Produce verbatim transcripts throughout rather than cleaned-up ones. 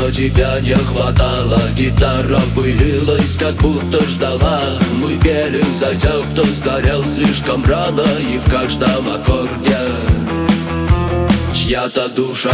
но тебя не хватало. Гитара пылилась, как будто ждала. Мы пели за тех, кто сгорел слишком рано, и в каждом аккорде чья-то душа.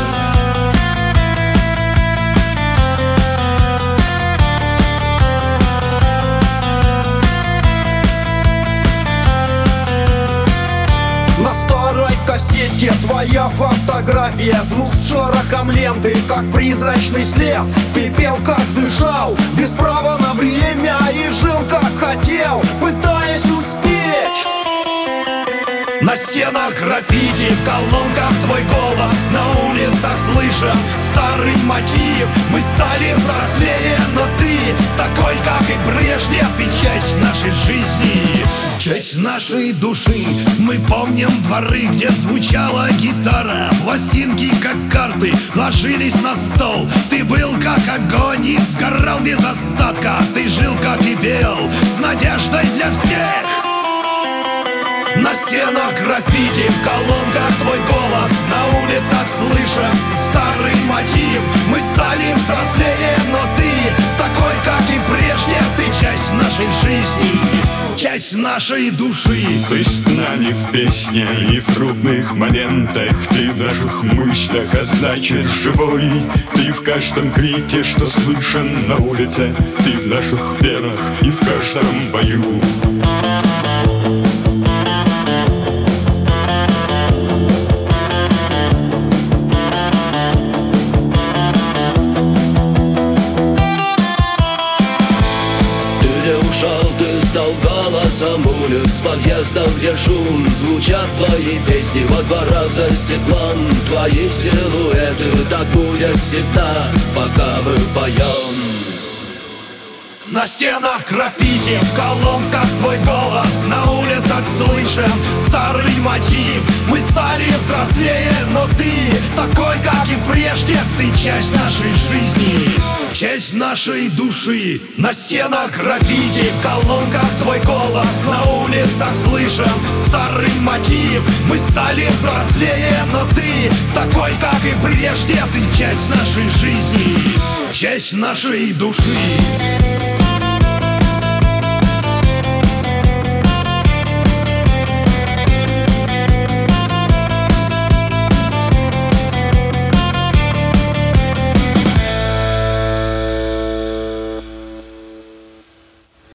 На старой кассете твоя фотография, звук с шорохом ленты, как призрачный след. Пепел как дышал, без права на время, и жил как хотел, пытаясь успеть. На стенах граффити, в колонках твой голос, на улицах слышен старый мотив. Мы стали взрослее, но ты такой, как и прежде. Ты часть нашей жизни, часть нашей души. Мы помним дворы, где звучала гитара. Пластинки, как карты, ложились на стол. Ты был как огонь и сгорал без остатка. Ты жил, как и пел, с надеждой для всех. На стенах граффити, в колонках твой голос, на улицах слышен старый мотив. Мы стали взрослее, но ты такой, как и прежде. Ты часть нашей жизни, часть нашей души. Ты с нами в песне и в трудных моментах. Ты в наших мыслях, а значит живой. Ты в каждом крике, что слышен на улице. Ты в наших венах и в каждом бою. Ты стал голосом улиц, подъездов, где шум. Звучат твои песни во дворах за стеклом. Твои силуэты, так будет всегда, пока мы поем. На стенах граффити, в колонках твой голос, на улицах слышен старый мотив. Мы стали взрослее, но ты такой, как и прежде. Ты часть нашей жизни, часть нашей души. На стенах граффити, в колонках твой голос, на улицах слышен старый мотив. Мы стали взрослее, но ты такой, как и прежде. Ты часть нашей жизни, часть нашей души.